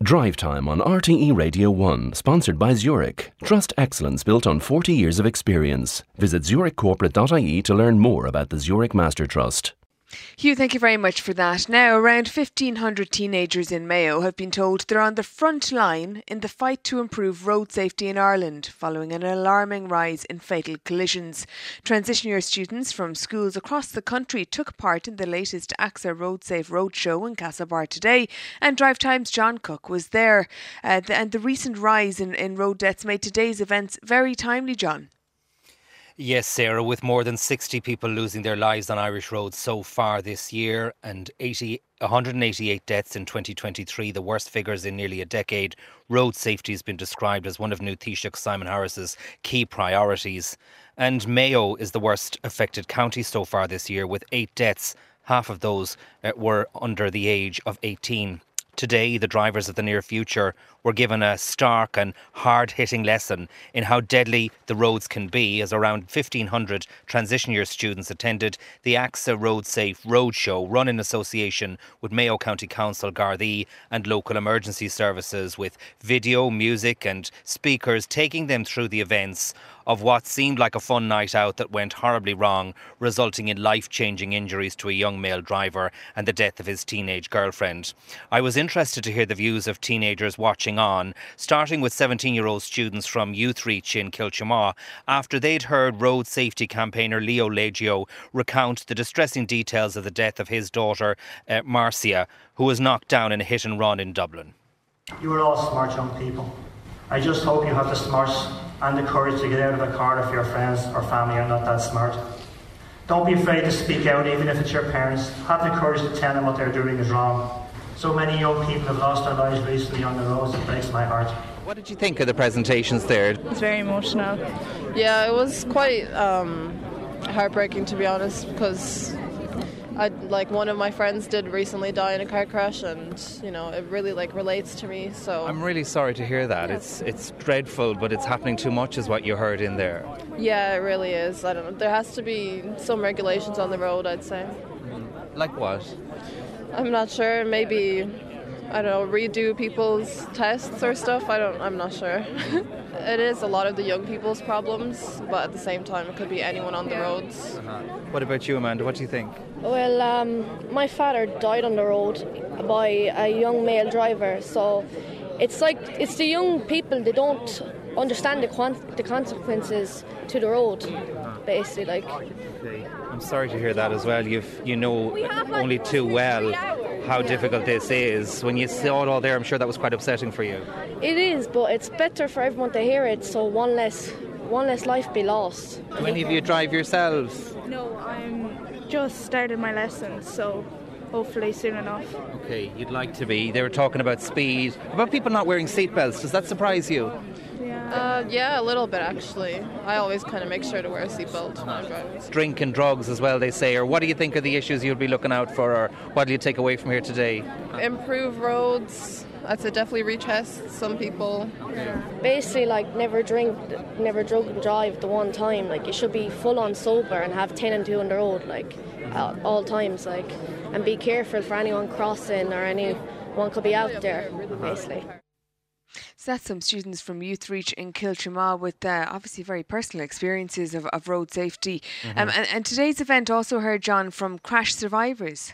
Drive Time on RTE Radio 1, sponsored by Zurich. Trust excellence built on 40 years of experience. Visit zurichcorporate.ie to learn more about the Zurich Master Trust. Hugh, thank you very much for that. Now, around 1,500 teenagers in Mayo have been told they're on the front line in the fight to improve road safety in Ireland, following an alarming rise in fatal collisions. Transition year students from schools across the country took part in the latest AXA Road Safe Roadshow in Castlebar today, and Drive Time's John Cook was there. And the recent rise in road deaths made today's events very timely, John. Yes, Sarah, with more than 60 people losing their lives on Irish roads so far this year and 188 deaths in 2023, the worst figures in nearly a decade, road safety has been described as one of New Taoiseach Simon Harris's key priorities. And Mayo is the worst affected county so far this year, with 8 deaths. Half of those were under the age of 18. Today, the drivers of the near future were given a stark and hard-hitting lesson in how deadly the roads can be, as around 1,500 transition year students attended the AXA Road Safe Roadshow, run in association with Mayo County Council, Gardaí and local emergency services, with video, music and speakers taking them through the events of what seemed like a fun night out that went horribly wrong, resulting in life-changing injuries to a young male driver and the death of his teenage girlfriend. I was interested to hear the views of teenagers watching on, starting with 17-year-old students from Youth Reach in Kilchamaw, after they'd heard road safety campaigner Leo Leggio recount the distressing details of the death of his daughter, Marcia, who was knocked down in a hit and run in Dublin. You are all smart young people. I just hope you have the smarts and the courage to get out of the car if your friends or family are not that smart. Don't be afraid to speak out, even if it's your parents. Have the courage to tell them what they're doing is wrong. So many young people have lost their lives recently on the roads. It breaks my heart. What did you think of the presentations there? It's very emotional. Yeah, it was quite heartbreaking, to be honest, because one of my friends did recently die in a car crash, and it really relates to me. So I'm really sorry to hear that. It's dreadful, but it's happening too much, is what you heard in there. Yeah, it really is. I don't know. There has to be some regulations on the road, I'd say. Like what? I'm not sure. Maybe, I don't know, redo people's tests or stuff. I'm not sure. It is a lot of the young people's problems, but at the same time it could be anyone on the roads. What about you, Amanda? What do you think? Well, my father died on the road by a young male driver, so it's the young people, they don't understand the consequences to the road, basically. I'm sorry to hear that as well. You know only too well how difficult this is. When you saw it all there, I'm sure that was quite upsetting for you. It is, but it's better for everyone to hear it, so one less life be lost. Do any of you drive yourselves? No, I'm just started my lessons, so hopefully soon enough. Okay, you'd like to be. They were talking about speed, about people not wearing seatbelts. Does that surprise you? Yeah, a little bit actually. I always kind of make sure to wear a seatbelt when I'm driving. Drink and drugs as well, they say. Or what do you think are the issues you'll be looking out for, or what do you take away from here today? Improve roads. I'd say definitely retest some people. Basically, never drink, never drug and drive the one time. You should be full on sober and have 10 and 2 on the road, at all times, and be careful for anyone crossing or anyone could be out there, basically. So that's some students from Youth Reach in Kilchamaw with obviously very personal experiences of road safety. And today's event also heard, John, from crash survivors.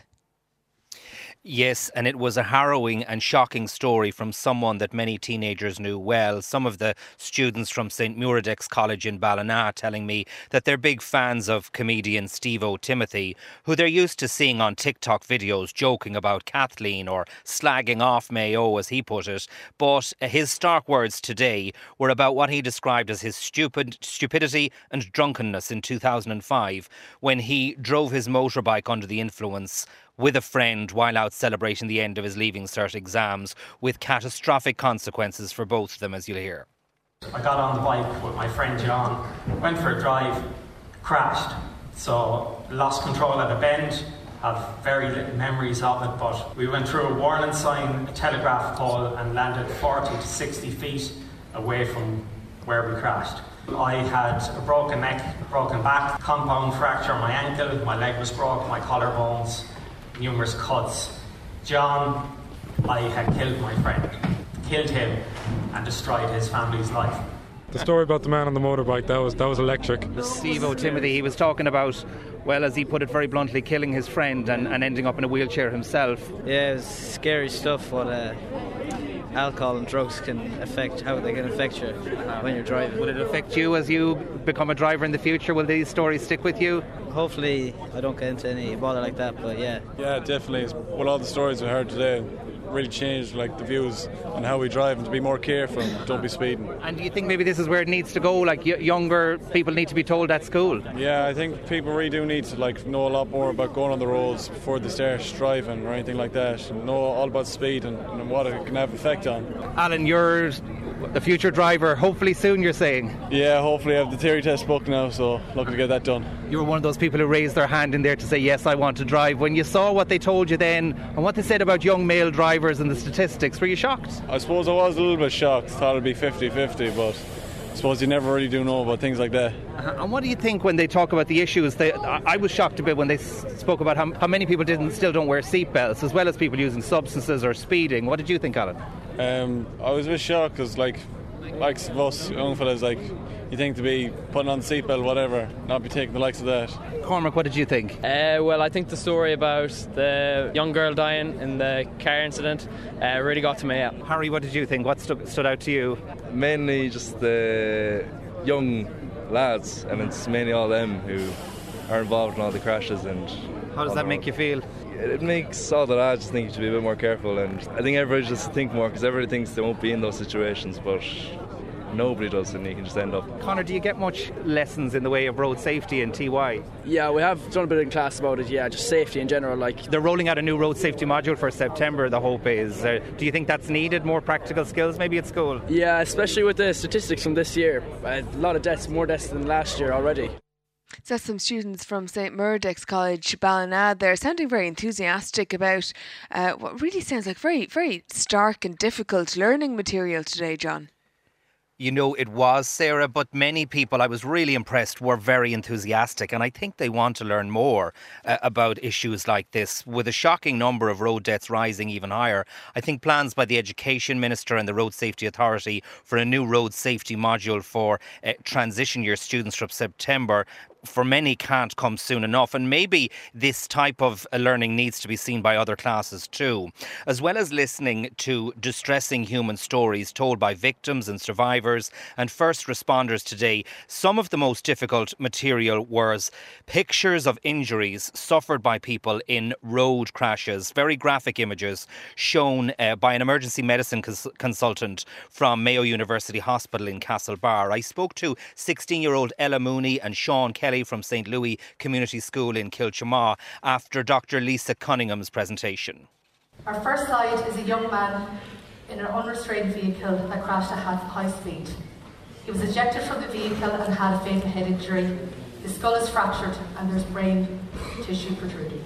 Yes, and it was a harrowing and shocking story from someone that many teenagers knew well. Some of the students from St Muiredax College in Ballina telling me that they're big fans of comedian Steve-O Timothy, who they're used to seeing on TikTok videos joking about Kathleen or slagging off Mayo, as he put it. But his stark words today were about what he described as his stupidity and drunkenness in 2005 when he drove his motorbike under the influence with a friend while out celebrating the end of his Leaving Cert exams, with catastrophic consequences for both of them, as you'll hear. I got on the bike with my friend John, went for a drive, crashed, so lost control at a bend. Have very little memories of it, but we went through a warning sign, a telegraph pole, and landed 40 to 60 feet away from where we crashed. I had a broken neck, a broken back, compound fracture on my ankle, my leg was broken, my collarbones, numerous cuts. John, I had killed my friend. killed him and destroyed his family's life. The story about the man on the motorbike, that was electric. Steve O'Timothy, he was talking about, well, as he put it very bluntly, killing his friend and ending up in a wheelchair himself. Yeah, it's scary stuff what alcohol and drugs how they can affect you when you're driving. Will it affect you as you become a driver in the future? Will these stories stick with you? Hopefully I don't get into any bother like that, but yeah. Yeah, definitely. With all the stories we heard today, really changed the views on how we drive and to be more careful and don't be speeding. And do you think maybe this is where it needs to go? Younger people need to be told at school? Yeah, I think people really do need to know a lot more about going on the roads before they start driving or anything like that, and know all about speed and what it can have effect on. Alan, you're the future driver, hopefully soon, you're saying? Yeah, hopefully I have the theory test booked now, so looking to get that done. You were one of those people who raised their hand in there to say, yes, I want to drive. When you saw what they told you then and what they said about young male drivers and the statistics, were you shocked? I suppose I was a little bit shocked. Thought it'd be 50-50, but I suppose you never really do know about things like that. And what do you think when they talk about the issues? I was shocked a bit when they spoke about how many people still don't wear seatbelts, as well as people using substances or speeding. What did you think, Alan? I was a bit shocked because, like us young fellas, you think to be putting on the seatbelt, whatever, not be taking the likes of that. Cormac, what did you think? Well, I think the story about the young girl dying in the car incident really got to me. Harry, what did you think? What stood out to you? Mainly just the young lads, and it's mainly all them who are involved in all the crashes. And how does that make you feel? It makes all the lads just think you should be a bit more careful, and I think everybody just think more because everybody thinks they won't be in those situations, but nobody does, and you can just end up. Connor, do you get much lessons in the way of road safety in TY? Yeah, we have done a bit in class about it, just safety in general. They're rolling out a new road safety module for September, the hope is. Do you think that's needed, more practical skills maybe at school? Yeah, especially with the statistics from this year. A lot of deaths, more deaths than last year already. So that's some students from St Murdoch's College, Ballinad. They're sounding very enthusiastic about what really sounds like very, very stark and difficult learning material today, John. You know, it was, Sarah, but many people, I was really impressed, were very enthusiastic, and I think they want to learn more about issues like this. With a shocking number of road deaths rising even higher, I think plans by the Education Minister and the Road Safety Authority for a new road safety module for transition year students from September for many can't come soon enough, and maybe this type of learning needs to be seen by other classes too. As well as listening to distressing human stories told by victims and survivors and first responders today, some of the most difficult material was pictures of injuries suffered by people in road crashes, very graphic images shown by an emergency medicine consultant from Mayo University Hospital in Castlebar. I spoke to 16-year-old Ella Mooney and Sean Kelly from St Louis Community School in Kilchamaw after Dr. Lisa Cunningham's presentation. Our first slide is a young man in an unrestrained vehicle that crashed at high speed. He was ejected from the vehicle and had a fatal head injury. His skull is fractured and there's brain tissue protruding.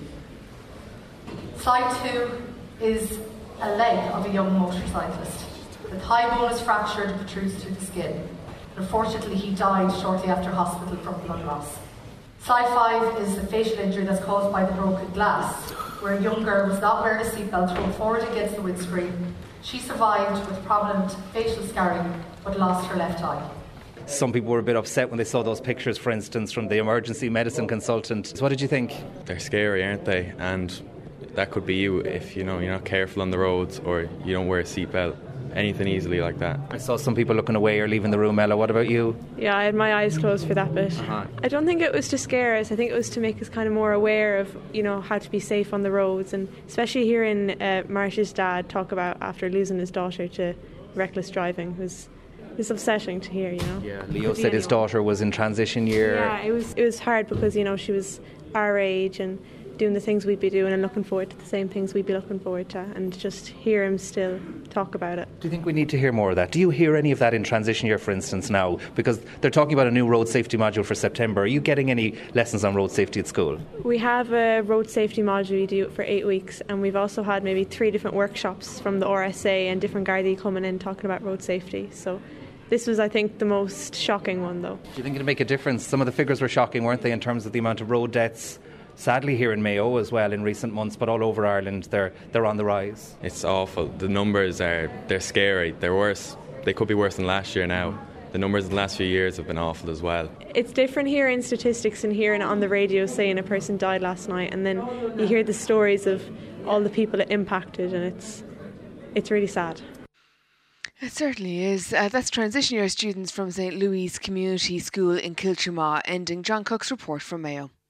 Slide 2 is a leg of a young motorcyclist. The thigh bone is fractured and protrudes through the skin. Unfortunately, he died shortly after hospital from blood loss. Slide 5 is the fatal injury that's caused by the broken glass, where a young girl was not wearing a seatbelt thrown forward against the windscreen. She survived with prominent facial scarring, but lost her left eye. Some people were a bit upset when they saw those pictures, for instance, from the emergency medicine consultant. So what did you think? They're scary, aren't they? And that could be you if you're not careful on the roads or you don't wear a seatbelt. Anything easily like that. I saw some people looking away or leaving the room. Ella, what about you? Yeah, I had my eyes closed for that bit. I don't think it was to scare us. I think it was to make us kind of more aware of, how to be safe on the roads, and especially hearing Marsha's dad talk about after losing his daughter to reckless driving was upsetting to hear. Yeah, Leo said his daughter was in transition year. Yeah, it was hard because she was our age and doing the things we'd be doing and looking forward to the same things we'd be looking forward to, and just hear him still talk about it. Do you think we need to hear more of that? Do you hear any of that in transition year, for instance, now? Because they're talking about a new road safety module for September. Are you getting any lessons on road safety at school? We have a road safety module we do for 8 weeks, and we've also had maybe 3 different workshops from the RSA and different Gardaí coming in talking about road safety. So this was, I think, the most shocking one, though. Do you think it'll make a difference? Some of the figures were shocking, weren't they, in terms of the amount of road deaths sadly here in Mayo as well in recent months, but all over Ireland they're on the rise. It's awful. The numbers they're scary. They're worse. They could be worse than last year now. The numbers in the last few years have been awful as well. It's different hearing statistics and hearing it on the radio saying a person died last night, and then you hear the stories of all the people it impacted, and it's really sad. It certainly is. That's transition year students from St Louis Community School in Kiltimagh, ending John Cook's report from Mayo.